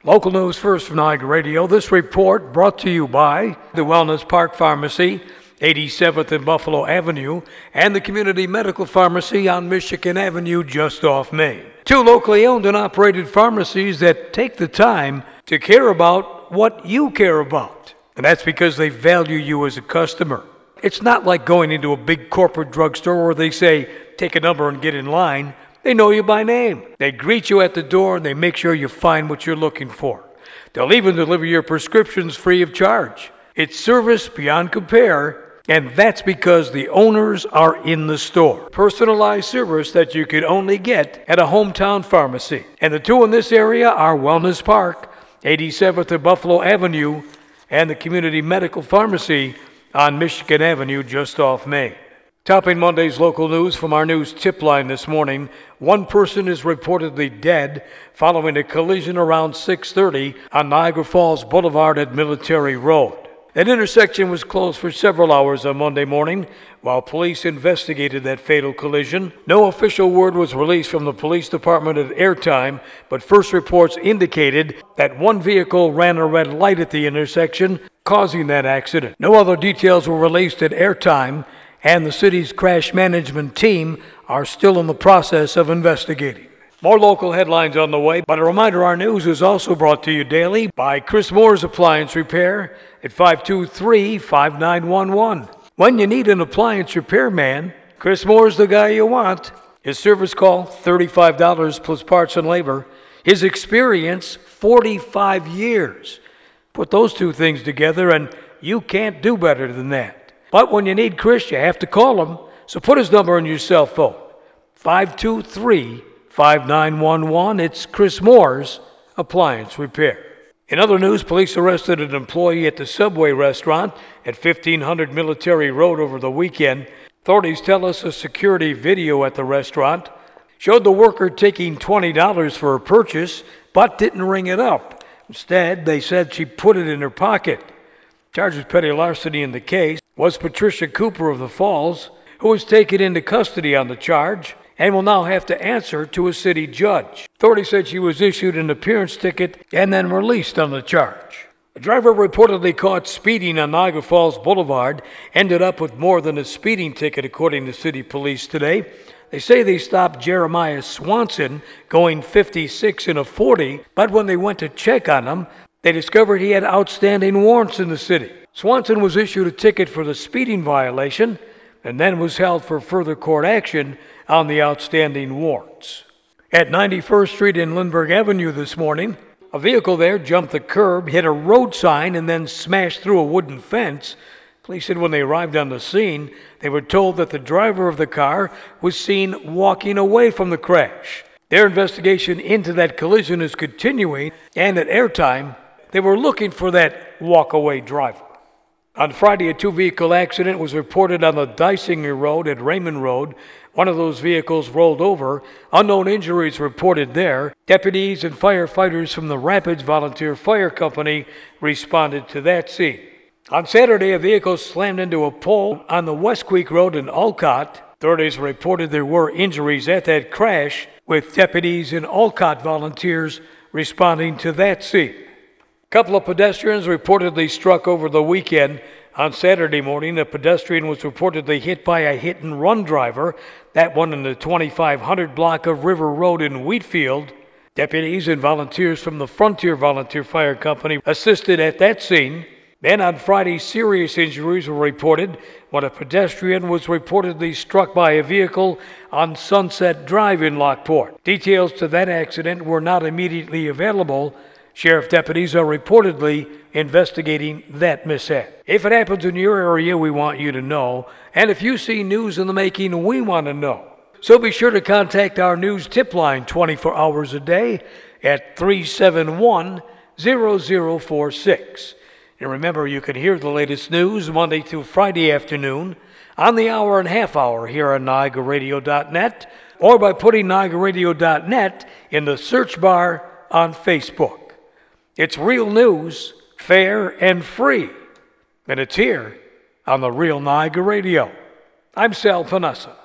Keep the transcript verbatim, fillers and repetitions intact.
Local news first from Niagara Radio. This report brought to you by the Wellness Park Pharmacy, eighty-seventh and Buffalo Avenue, and the Community Medical Pharmacy on Michigan Avenue just off Main. Two locally owned and operated pharmacies that take the time to care about what you care about. And that's because they value you as a customer. It's not like going into a big corporate drugstore where they say, take a number and get in line. They know you by name. They greet you at the door and they make sure you find what you're looking for. They'll even deliver your prescriptions free of charge. It's service beyond compare, and that's because the owners are in the store. Personalized service that you could only get at a hometown pharmacy. And the two in this area are Wellness Park, eighty-seventh and Buffalo Avenue, and the Community Medical Pharmacy on Michigan Avenue just off Main. Topping Monday's local news from our news tip line this morning, one person is reportedly dead following a collision around six thirty on Niagara Falls Boulevard at Military Road. That intersection was closed for several hours on Monday morning while police investigated that fatal collision. No official word was released from the police department at airtime, but first reports indicated that one vehicle ran a red light at the intersection, causing that accident. No other details were released at airtime, and the city's crash management team are still in the process of investigating. More local headlines on the way, but a reminder our news is also brought to you daily by Chris Moore's Appliance Repair at five two three, five nine one one. When you need an appliance repairman, Chris Moore's the guy you want. His service call, thirty-five dollars plus parts and labor. His experience, forty-five years. Put those two things together and you can't do better than that. But when you need Chris, you have to call him. So put his number on your cell phone, five two three, five nine one one. It's Chris Moore's Appliance Repair. In other news, police arrested an employee at the Subway restaurant at fifteen hundred Military Road over the weekend. Authorities tell us a security video at the restaurant showed the worker taking twenty dollars for her purchase, but didn't ring it up. Instead, they said she put it in her pocket. Charged with petty larceny in the case was Patricia Cooper of the Falls, who was taken into custody on the charge and will now have to answer to a city judge. Authorities said she was issued an appearance ticket and then released on the charge. A driver reportedly caught speeding on Niagara Falls Boulevard ended up with more than a speeding ticket, according to city police today. They say they stopped Jeremiah Swanson going fifty-six in a forty, but when they went to check on him, they discovered he had outstanding warrants in the city. Swanson was issued a ticket for the speeding violation and then was held for further court action on the outstanding warrants. At ninety-first Street and Lindbergh Avenue this morning, a vehicle there jumped the curb, hit a road sign, and then smashed through a wooden fence. Police said when they arrived on the scene, they were told that the driver of the car was seen walking away from the crash. Their investigation into that collision is continuing, and at airtime, they were looking for that walk-away driver. On Friday, a two-vehicle accident was reported on the Dysinger Road at Raymond Road. One of those vehicles rolled over. Unknown injuries reported there. Deputies and firefighters from the Rapids Volunteer Fire Company responded to that scene. On Saturday, a vehicle slammed into a pole on the West Creek Road in Olcott. Authorities reported there were injuries at that crash, with deputies and Olcott volunteers responding to that scene. A couple of pedestrians reportedly struck over the weekend. On Saturday morning, a pedestrian was reportedly hit by a hit-and-run driver, that one in the twenty-five hundred block of River Road in Wheatfield. Deputies and volunteers from the Frontier Volunteer Fire Company assisted at that scene. Then on Friday, serious injuries were reported when a pedestrian was reportedly struck by a vehicle on Sunset Drive in Lockport. Details to that accident were not immediately available. Sheriff deputies are reportedly investigating that mishap. If it happens in your area, we want you to know. And if you see news in the making, we want to know. So be sure to contact our news tip line twenty-four hours a day at three seven one, zero zero four six. And remember, you can hear the latest news Monday through Friday afternoon on the hour and half hour here on Niagara Radio dot net or by putting Niagara Radio dot net in the search bar on Facebook. It's real news, fair and free, and it's here on the Real Niagara Radio. I'm Sal Panessa.